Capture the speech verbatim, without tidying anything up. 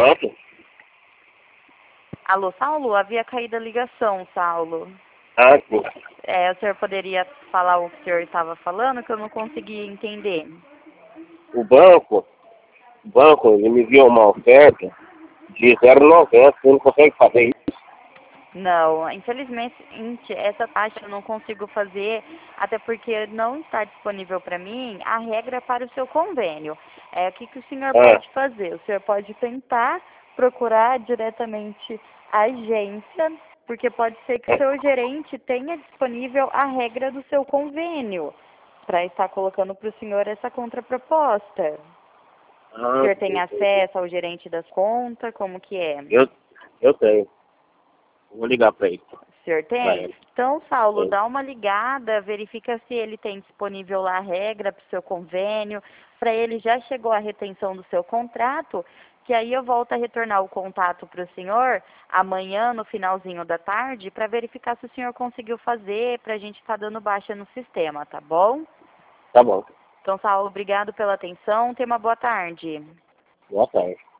Pronto? Alô, Saulo? Havia caído a ligação, Saulo. Ah, sim. É, o senhor poderia falar o que o senhor estava falando, que eu não consegui entender. O banco, o banco, ele me enviou uma oferta de zero vírgula noventa. Você não consegue fazer isso? Não, infelizmente essa taxa eu não consigo fazer, até porque não está disponível para mim a regra para o seu convênio. É, o que, que o senhor Ah, pode fazer? O senhor pode tentar procurar diretamente a agência, porque pode ser que o seu gerente tenha disponível a regra do seu convênio, para estar colocando para o senhor essa contraproposta. O ah, senhor tem sim, sim, sim. acesso ao gerente das contas? Como que é? Eu, eu tenho. Vou ligar para ele. O senhor Pra tem? ele. Então, Saulo, Sim. dá uma ligada, verifica se ele tem disponível lá a regra para o seu convênio, para ele já chegou a retenção do seu contrato, que aí eu volto a retornar o contato para o senhor amanhã, no finalzinho da tarde, para verificar se o senhor conseguiu fazer, para a gente estar dando baixa no sistema, tá bom? Tá bom. Então, Saulo, obrigado pela atenção, tenha uma boa tarde. Boa tarde.